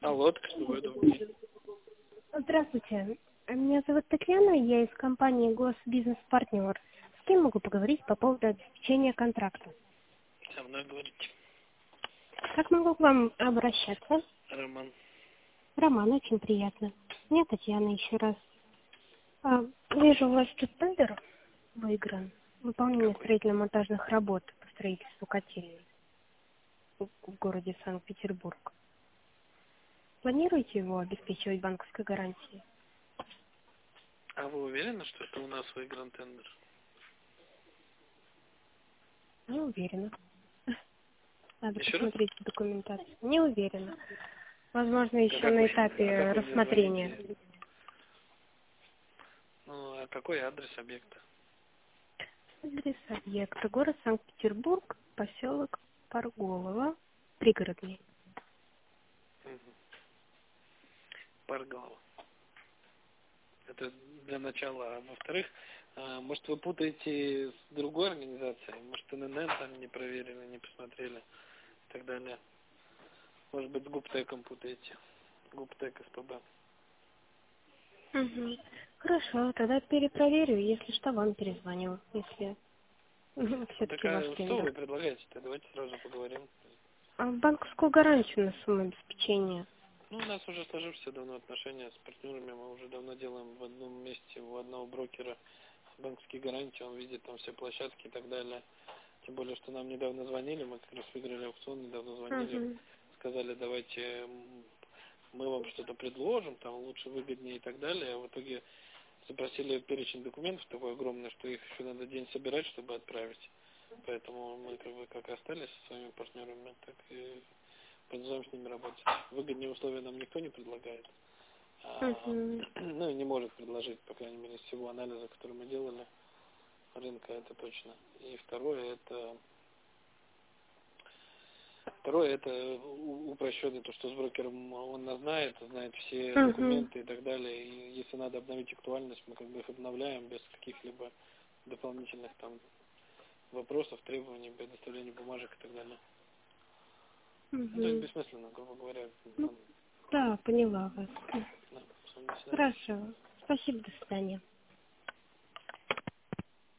Алло, так что вы добрый. Здравствуйте. Меня зовут Татьяна, я из компании Госбизнес-партнер. С кем могу поговорить по поводу обеспечения контракта? Со мной говорите. Как могу к вам обращаться? Роман. Роман, очень приятно. Меня Татьяна еще раз. Вижу, у вас тут тендер выигран. Выполнение Какой? строительно-монтажных работ по строительству котельной в городе Санкт-Петербург. Планируете его обеспечивать банковской гарантией? А вы уверены, что это у нас выигран тендер? Не уверена. Надо Еще раз? посмотреть документацию. Не уверена. Возможно, еще Как на вы, этапе мне рассмотрения. звоните? Ну, а какой адрес объекта? Адрес объекта. Город Санкт-Петербург, поселок Парголово, пригородный. Угу. Паргала. Это для начала. А во-вторых, может, вы путаете с другой организацией? Может, ННН там не проверили, не посмотрели и так далее. Может быть, с Губтеком путаете. Губтек СПБ. Угу. Хорошо, тогда перепроверю, если что, вам перезвоню, если Так все-таки ваш а что вы тендер. предлагаете-то? Давайте сразу поговорим. А банковскую гарантию на сумму обеспечения? Ну, у нас уже сложившиеся давно отношения с партнерами. Мы уже давно делаем в одном месте, у одного брокера банковские гарантии. Он видит там все площадки и так далее. Тем более, что нам недавно звонили, мы как раз выиграли аукцион, недавно звонили. Угу. Сказали, давайте мы вам что-то предложим, там лучше, выгоднее и так далее. А в итоге запросили перечень документов такой огромный, что их еще надо день собирать, чтобы отправить. Поэтому мы как остались со своими партнерами, так и продолжаем с ними работать. Выгоднее условия нам никто не предлагает. Угу. Ну и не может предложить, по крайней мере, из всего анализа, который мы делали, рынка, это точно. И второе это упрощенный, то, что с брокером он нас знает все Угу. документы и так далее. И если надо обновить актуальность, мы как бы их обновляем без каких-либо дополнительных там вопросов, требований, предоставления бумажек и так далее. Ну, то есть Угу. бессмысленно, грубо говоря. Ну, да, поняла вас. Да, с вами связываться. Хорошо. Спасибо, до свидания.